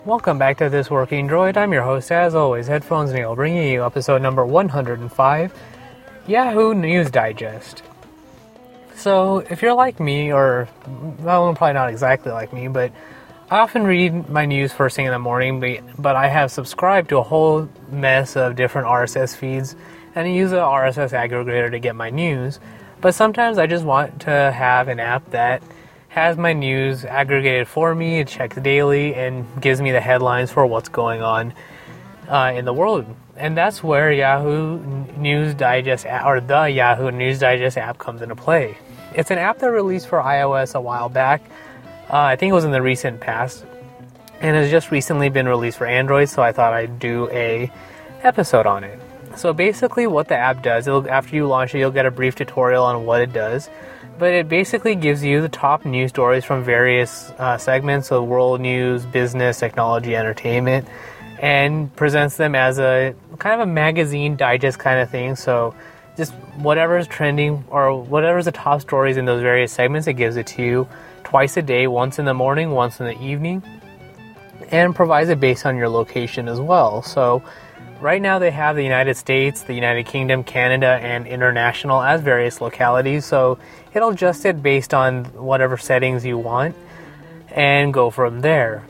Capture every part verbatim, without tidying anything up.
Welcome back to This Working Droid. I'm your host, as always, Headphones Neil, bringing you episode number one hundred five, Yahoo News Digest. So, if you're like me, or, well, probably not exactly like me, but I often read my news first thing in the morning, but, but I have subscribed to a whole mess of different R S S feeds, and I use a R S S aggregator to get my news, but sometimes I just want to have an app that has my news aggregated for me, it checks daily, and gives me the headlines for what's going on uh, in the world. And that's where Yahoo News Digest, or the Yahoo News Digest app comes into play. It's an app that released for iOS a while back. Uh, I think it was in the recent past, and has just recently been released for Android, so I thought I'd do a episode on it. So basically what the app does, it'll, after you launch it, you'll get a brief tutorial on what it does. But it basically gives you the top news stories from various uh, segments of world news, business, technology, entertainment, and presents them as a kind of a magazine digest kind of thing. So just whatever's trending or whatever's the top stories in those various segments, it gives it to you twice a day, once in the morning, once in the evening, and provides it based on your location as well. So right now they have the United States, the United Kingdom, Canada, and international as various localities. So it'll adjust it based on whatever settings you want and go from there.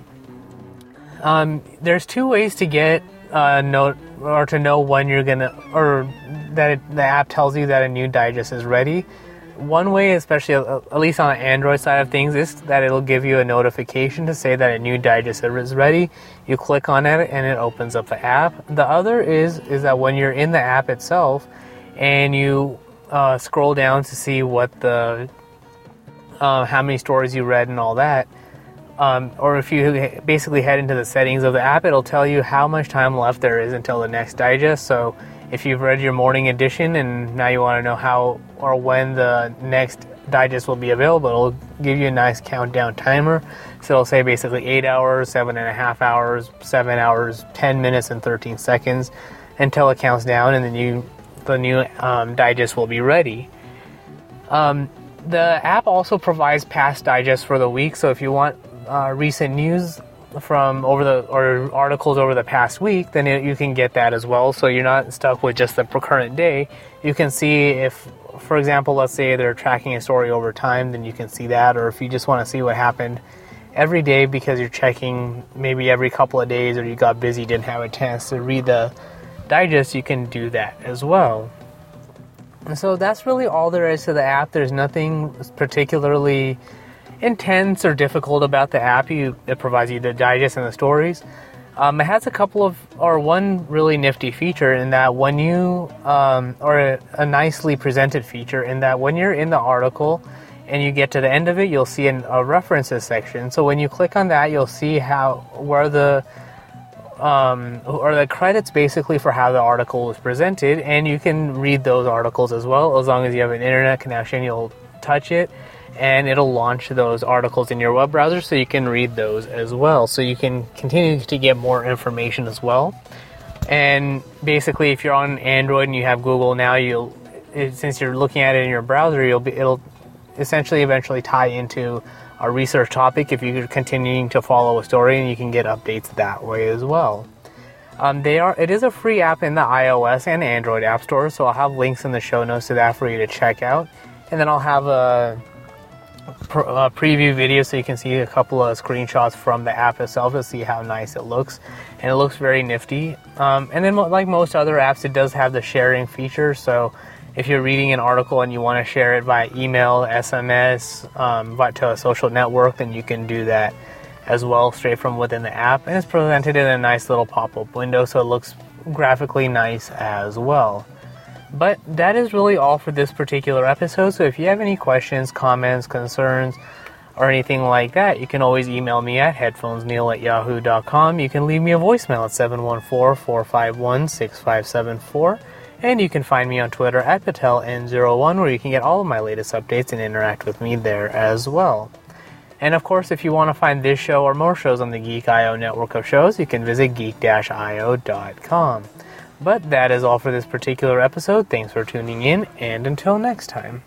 Um, there's two ways to get a note or to know when you're gonna, or that it, the app tells you that a new digest is ready. One way, especially at least on the Android side of things, is that it'll give you a notification to say that a new digest is ready. You click on it and it opens up the app. The other is is that when you're in the app itself and you uh, scroll down to see what the uh, how many stories you read and all that, um, or if you basically head into the settings of the app, it'll tell you how much time left there is until the next digest. So if you've read your morning edition and now you want to know how or when the next digest will be available, it'll give you a nice countdown timer. So it'll say basically eight hours, seven and a half hours, seven hours, ten minutes, and thirteen seconds until it counts down, and then you, the new um, digest will be ready. Um, the app also provides past digests for the week. So if you want uh, recent news from over the or articles over the past week, then it, you can get that as well. So you're not stuck with just the current day. You can see if, for example, let's say they're tracking a story over time, then you can see that. Or if you just want to see what happened every day because you're checking maybe every couple of days, or you got busy, didn't have a chance to read the digest, you can do that as well. And so that's really all there is to the app. There's nothing particularly intense or difficult about the app. You, it provides you the digest and the stories. Um, it has a couple of, or one really nifty feature in that when you, um, or a, a nicely presented feature in that when you're in the article and you get to the end of it, you'll see an, a references section. So when you click on that, you'll see how, where the, um, or the credits basically for how the article was presented, and you can read those articles as well. As long as you have an internet connection, you'll touch it, and it'll launch those articles in your web browser so you can read those as well. So you can continue to get more information as well. And basically, if you're on Android and you have Google now, you'll, it, since you're looking at it in your browser, you'll be, it'll essentially eventually tie into a research topic if you're continuing to follow a story, and you can get updates that way as well. Um, they are. It is a free app in the iOS and Android app store, so I'll have links in the show notes to that for you to check out. And then I'll have a Uh, preview video so you can see a couple of screenshots from the app itself to see how nice it looks, and it looks very nifty. Um, and then like most other apps, it does have the sharing feature. So if you're reading an article and you want to share it via email, S M S, um, to a social network, then you can do that as well straight from within the app, and it's presented in a nice little pop-up window, so it looks graphically nice as well. But that is really all for this particular episode. So if you have any questions, comments, concerns, or anything like that, you can always email me at headphonesneil at yahoo dot com. You can leave me a voicemail at seven one four, four five one, six five seven four. And you can find me on Twitter at patel n zero one, where you can get all of my latest updates and interact with me there as well. And of course, if you want to find this show or more shows on the Geek dot I O network of shows, you can visit geek dash I O dot com. But that is all for this particular episode. Thanks for tuning in, and until next time.